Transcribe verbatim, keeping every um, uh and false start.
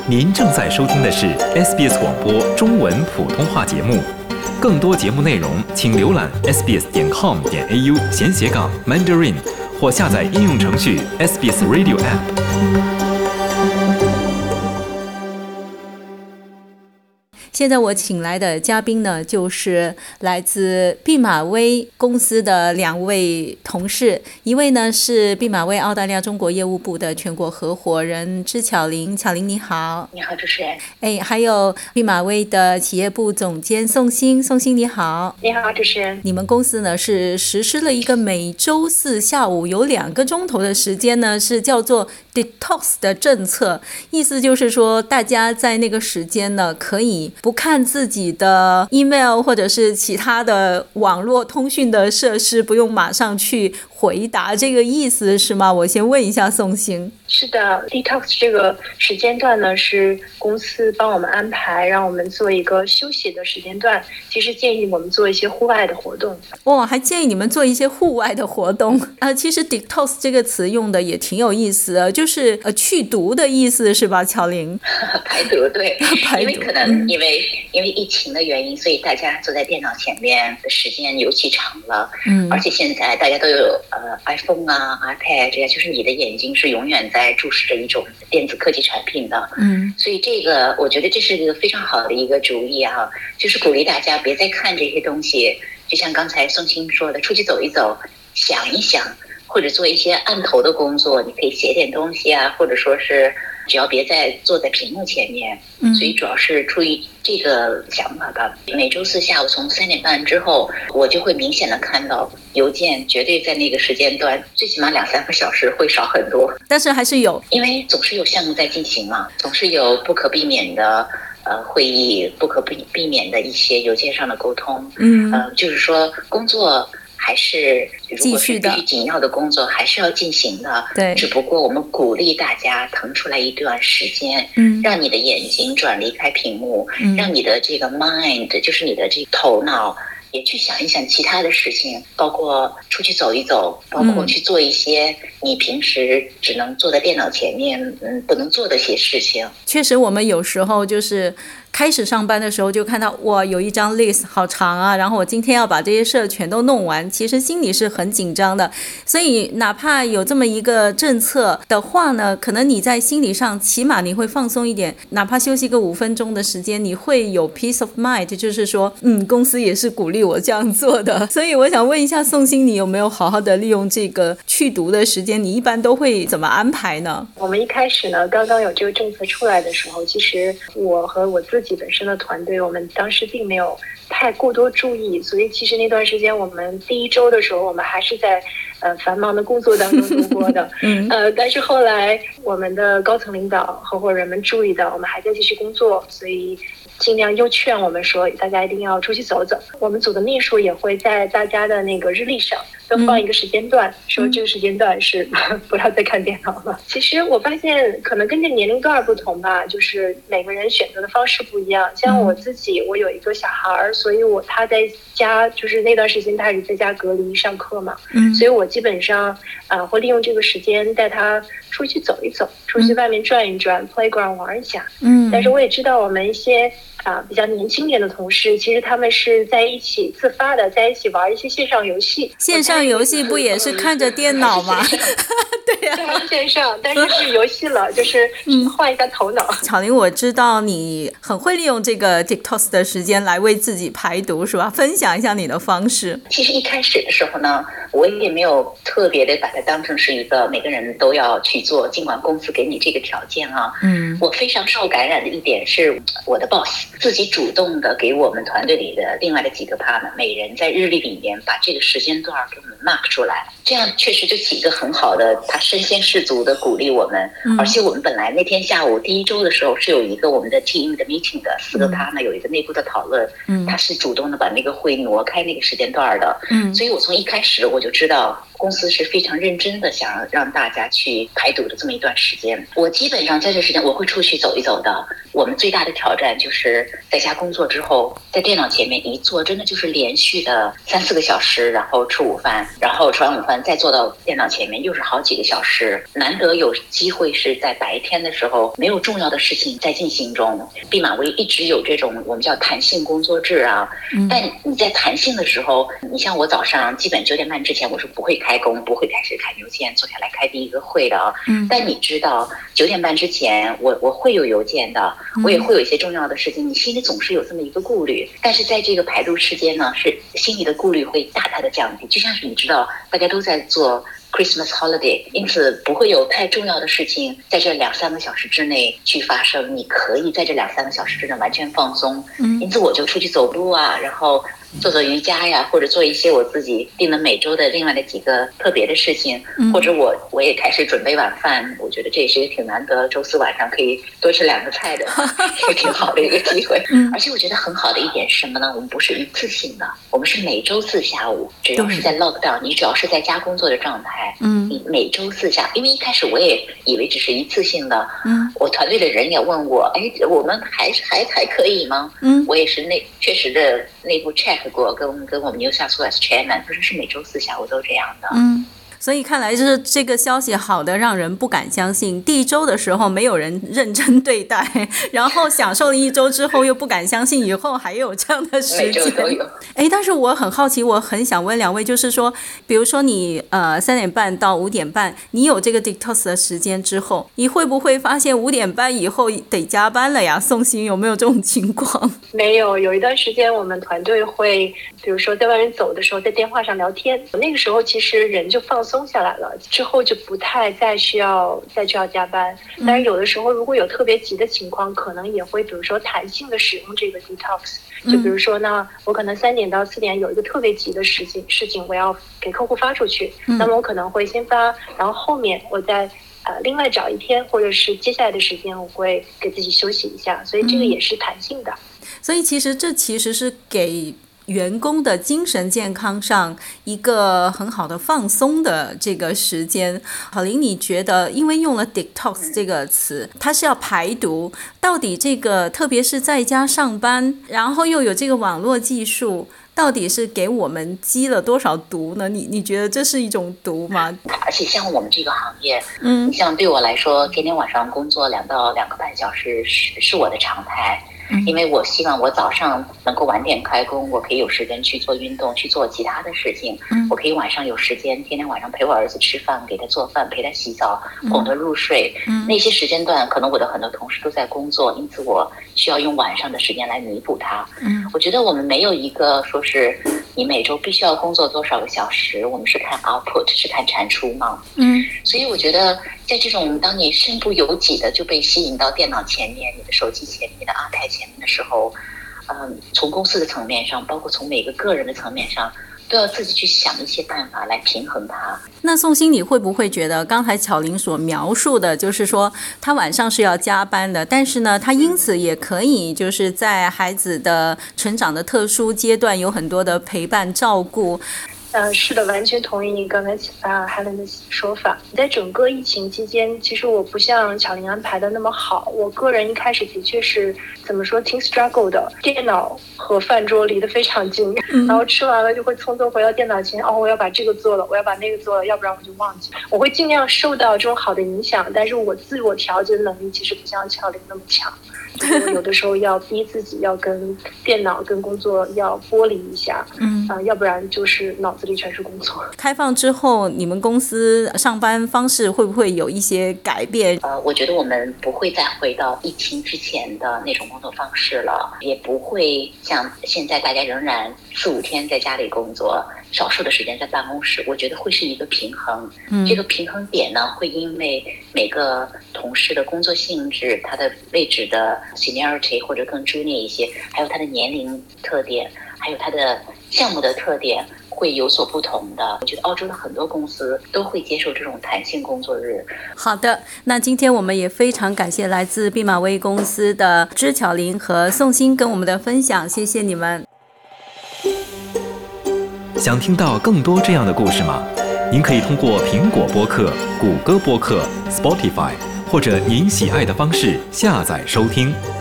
您正在收听的是 S B S 广播中文普通话节目，更多节目内容请浏览 s b s 点 com 点 a u 闲斜杠 Mandarin 或下载应用程序 S B S Radio App。 现在我请来的嘉宾呢，就是来自毕马威公司的两位同事，一位呢是毕马威澳大利亚中国业务部的全国合伙人支巧玲，巧玲你好。 你好，主持人。 哎，还有毕马威的企业部总监宋欣，宋欣你好。 你好，主持人。 你们公司呢是实施了一个每周四下午有两个钟头的时间呢，是叫做 detox 的政策，意思就是说大家在那个时间呢可以不看自己的 email 或者是其他的网络通讯的设施，不用马上去回答，这个意思是吗？我先问一下宋欣。 是的， detox 这个时间段呢是公司帮我们安排，让我们做一个休息的时间段，其实建议我们做一些户外的活动。 哦，还建议你们做一些户外的活动啊、呃。其实 detox 这个词用的也挺有意思的，就是呃去毒的意思是吧，巧玲？ 排毒，对。 排毒， 因为可能因为、嗯、因为疫情的原因，所以大家坐在电脑前面的时间尤其长了。嗯。而且现在大家都有呃 iPhone 啊 iPad 这些，就是你的眼睛是永远在注视着一种电子科技产品的。嗯。所以这个我觉得这是一个非常好的一个主意啊，就是鼓励大家别再看这些东西，就像刚才宋欣说的，出去走一走，想一想，或者做一些案头的工作，你可以写点东西啊，或者说是只要别再坐在屏幕前面。嗯，所以主要是出于这个想法吧。每周四下午从三点半之后，我就会明显的看到邮件绝对在那个时间段最起码两三个小时会少很多， 但是还是有， 因为总是有项目在进行嘛，总是有不可避免的呃，会议不可避避免的一些邮件上的沟通。嗯，呃，就是说工作还是如果是必须紧要的工作还是要进行的。 对， 只不过我们鼓励大家腾出来一段时间，嗯，让你的眼睛转离开屏幕，嗯，让你的这个 mind， 就是你的这个头脑也去想一想其他的事情，包括出去走一走，包括去做一些你平时只能坐在电脑前面嗯不能做的一些事情。 确实我们有时候就是开始上班的时候就看到哇有一张 list 好长啊，然后我今天要把这些事全都弄完，其实心里是很紧张的。所以哪怕有这么一个政策的话呢，可能你在心理上起码你会放松一点，哪怕休息个五分钟的时间，你会有 peace of mind， 就是说嗯，公司也是鼓励我这样做的。所以我想问一下宋欣，你有没有好好的利用这个去毒的时间，你一般都会怎么安排呢？ 我们一开始呢，刚刚有这个政策出来的时候，其实我和我自己本身的团队，我们当时并没有太过多注意，所以其实那段时间我们第一周的时候，我们还是在呃繁忙的工作当中度过的。嗯，呃，但是后来我们的高层领导、合伙人们注意到我们还在继续工作，所以尽量又劝我们说，大家一定要出去走走。我们组的秘书也会在大家的那个日历上都放一个时间段，嗯、说这个时间段是不要再看电脑了。其实我发现，可能跟这年龄段不同吧，就是每个人选择的方式不一样。像我自己，我有一个小孩，所以我他在家，就是那段时间他是在家隔离上课嘛，嗯，所以我基本上呃会利用这个时间带他出去走一走，出去外面转一转、嗯、，playground 玩一下。嗯，但是我也知道我们一些啊，比较年轻点的同事，其实他们是在一起自发的，在一起玩一些线上游戏。 线上游戏不也是看着电脑吗？对呀、 啊，线上，但是是游戏了，就是换一下头脑。 巧玲，我知道你很会利用这个 detox 的时间来为自己排毒，是吧？分享一下你的方式。 其实一开始的时候呢，我也没有特别的把它当成是一个每个人都要去做，尽管公司给你这个条件啊。嗯，我非常受感染的一点是我的 boss。自己主动的给我们团队里的另外的几个 partner 每人在日历里面把这个时间段给我们 mark 出来，这样确实就起一个很好的，他身先士卒的鼓励我们、嗯、而且我们本来那天下午第一周的时候是有一个我们的 team 的 meeting 的，四个 partner 有一个内部的讨论、嗯、他是主动的把那个会挪开那个时间段的、嗯、所以我从一开始我就知道公司是非常认真的想要让大家去排毒的这么一段时间。我基本上在这时间我会出去走一走的。我们最大的挑战就是在家工作之后，在电脑前面一坐，真的就是连续的三四个小时，然后吃午饭，然后吃完午饭再坐到电脑前面，又是好几个小时。难得有机会是在白天的时候没有重要的事情在进行中。毕马威一直有这种我们叫弹性工作制啊，嗯、但你在弹性的时候，你像我早上基本九点半之前我是不会开工，不会开始看邮件，坐下来开第一个会的啊。嗯、但你知道九点半之前我我会有邮件的，我也会有一些重要的事情，你心里总是有这么一个顾虑。但是在这个排毒时间呢，是心里的顾虑会大大的降低，就像是你知道大家都在做Christmas holiday， 因此不会有太重要的事情在这两三个小时之内去发生，你可以在这两三个小时之内完全放松。嗯，因此我就出去走路啊，然后做做瑜伽呀，或者做一些我自己定了每周的另外的几个特别的事情，嗯、或者我我也开始准备晚饭。我觉得这也是一个挺难得，周四晚上可以多吃两个菜的，是挺好的一个机会。嗯，而且我觉得很好的一点是什么呢？我们不是一次性的，我们是每周四下午，只要是在 lockdown， 你只要是在家工作的状态，嗯，你每周四下，因为一开始我也以为只是一次性的，嗯，我团队的人也问我，哎，我们还还还可以吗？嗯，我也是内确实的内部 check。过跟跟我们 New South Wales Chairman， 他说是每周四下午都这样的。嗯， 所以看来就是这个消息好的让人不敢相信。第一周的时候没有人认真对待，然后享受了一周之后又不敢相信以后还有这样的时间。 每周都有。 哎，但是我很好奇，我很想问两位，就是说，比如说你呃三点半到五点半，你有这个 detox 的时间之后，你会不会发现五点半以后得加班了呀？宋鑫有没有这种情况？ 没有，有一段时间我们团队会，比如说在外面走的时候，在电话上聊天，那个时候其实人就放松下来了，之后就不太再需要再需要加班。但是有的时候如果有特别急的情况，可能也会比如说弹性的使用这个 detox。就比如说呢，我可能三点到四点有一个特别急的事情，事情我要给客户发出去，嗯、那么我可能会先发，然后后面我再呃另外找一天，或者是接下来的时间我会给自己休息一下，所以这个也是弹性的。 嗯、所以其实这其实是给员工的精神健康上一个很好的放松的这个时间。郝玲，你觉得因为用了 detox 这个词，它是要排毒，到底这个特别是在家上班，然后又有这个网络技术，到底是给我们积了多少毒呢？你你觉得这是一种毒吗？ 而且像我们这个行业，嗯，像对我来说，天天晚上工作两到两个半小时是是我的常态。因为我希望我早上能够晚点开工，我可以有时间去做运动，去做其他的事情。嗯、我可以晚上有时间，天天晚上陪我儿子吃饭，给他做饭，陪他洗澡，哄他入睡。嗯、那些时间段，可能我的很多同事都在工作，因此我需要用晚上的时间来弥补他。嗯、我觉得我们没有一个说是你每周必须要工作多少个小时，我们是看 output， 是看产出嘛。嗯，所以我觉得在这种当你身不由己的就被吸引到电脑前面、你的手机前面、你的 iPad 前面的时候，嗯，从公司的层面上，包括从每个个人的层面上，都要自己去想一些办法来平衡它。 那宋鑫，你会不会觉得刚才巧玲所描述的，就是说他晚上是要加班的，但是呢，他因此也可以就是在孩子的成长的特殊阶段有很多的陪伴照顾。 呃，是的，完全同意你刚才啊 Helen 的说法。在整个疫情期间，其实我不像巧玲安排的那么好。我个人一开始的确是怎么说，挺 struggle 的。电脑和饭桌离得非常近，嗯、然后吃完了就会匆匆回到电脑前，哦，我要把这个做了，我要把那个做了，要不然我就忘记。我会尽量受到这种好的影响，但是我自我调节的能力其实不像巧玲那么强。我有的时候要逼自己要跟电脑跟工作要剥离一下，嗯、呃，要不然就是脑子里全是工作。 开放之后，你们公司上班方式会不会有一些改变？ 呃，我觉得我们不会再回到疫情之前的那种工作方式了，也不会像现在大家仍然四五天在家里工作，少数的时间在办公室。我觉得会是一个平衡，嗯、这个平衡点呢，会因为每个同事的工作性质、他的位置的seniority 或者更 junior 一些，还有他的年龄特点，还有他的项目的特点会有所不同的。我觉得澳洲的很多公司都会接受这种弹性工作日。 好的，那今天我们也非常感谢来自毕马威公司的支巧玲和宋鑫跟我们的分享，谢谢你们。 想听到更多这样的故事吗？ 您可以通过苹果播客、谷歌播客、Spotify 或者您喜爱的方式下载收听。